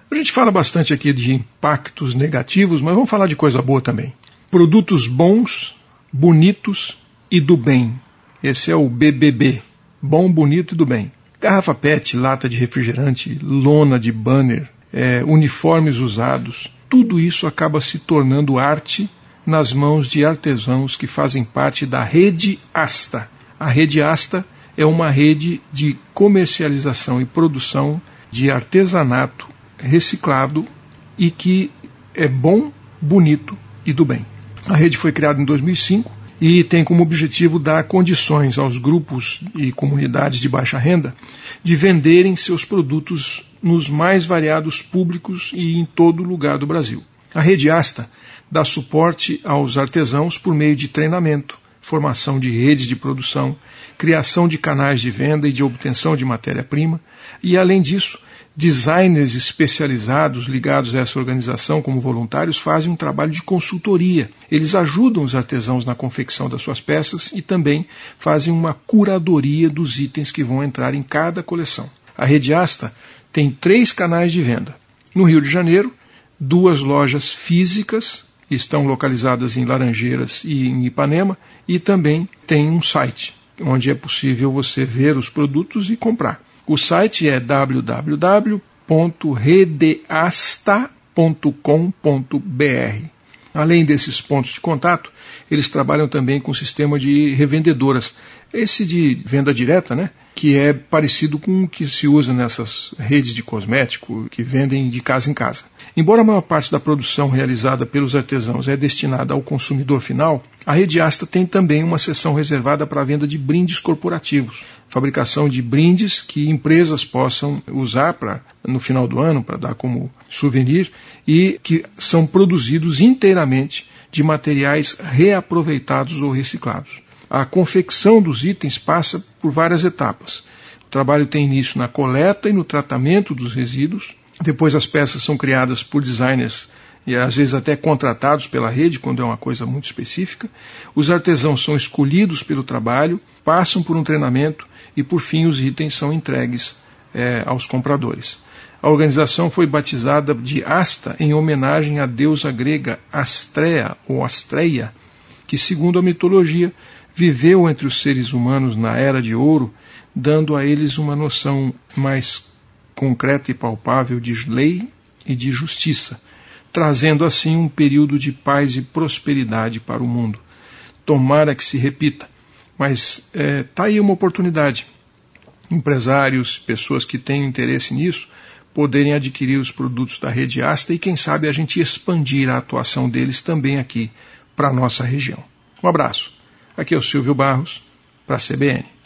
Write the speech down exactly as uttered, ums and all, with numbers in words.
A gente fala bastante aqui de impactos negativos, mas vamos falar de coisa boa também. Produtos bons, bonitos e do bem. Esse é o B B B. Bom, bonito e do bem. Garrafa P E T, lata de refrigerante, lona de banner, é, uniformes usados. Tudo isso acaba se tornando arte nas mãos de artesãos que fazem parte da Rede Asta. A Rede Asta é uma rede de comercialização e produção de artesanato reciclado e que é bom, bonito e do bem. A rede foi criada em dois mil e cinco e tem como objetivo dar condições aos grupos e comunidades de baixa renda de venderem seus produtos nos mais variados públicos e em todo lugar do Brasil. A Rede Asta dá suporte aos artesãos por meio de treinamento, formação de redes de produção, criação de canais de venda e de obtenção de matéria-prima e, além disso, designers especializados ligados a essa organização como voluntários fazem um trabalho de consultoria. Eles ajudam os artesãos na confecção das suas peças e também fazem uma curadoria dos itens que vão entrar em cada coleção. A Rede Asta tem três canais de venda. No Rio de Janeiro, duas lojas físicas estão localizadas em Laranjeiras e em Ipanema e também tem um site onde é possível você ver os produtos e comprar. O site é w w w ponto redeasta ponto com ponto b r. Além desses pontos de contato, eles trabalham também com o sistema de revendedoras. Esse de venda direta, né, que é parecido com o que se usa nessas redes de cosmético que vendem de casa em casa. Embora a maior parte da produção realizada pelos artesãos é destinada ao consumidor final, a Rede Asta tem também uma seção reservada para a venda de brindes corporativos, fabricação de brindes que empresas possam usar pra, no final do ano para dar como souvenir e que são produzidos inteiramente de materiais reaproveitados ou reciclados. A confecção dos itens passa por várias etapas. O trabalho tem início na coleta e no tratamento dos resíduos. Depois as peças são criadas por designers e às vezes até contratados pela rede, quando é uma coisa muito específica. Os artesãos são escolhidos pelo trabalho, passam por um treinamento e, por fim, os itens são entregues é, aos compradores. A organização foi batizada de Asta em homenagem à deusa grega Astrea ou Astreia, que, segundo a mitologia, viveu entre os seres humanos na Era de Ouro, dando a eles uma noção mais concreta e palpável de lei e de justiça, trazendo assim um período de paz e prosperidade para o mundo. Tomara que se repita, mas está é, aí uma oportunidade. Empresários, pessoas que têm interesse nisso, poderem adquirir os produtos da Rede Asta e, quem sabe, a gente expandir a atuação deles também aqui para a nossa região. Um abraço. Aqui é o Silvio Barros, para a C B N.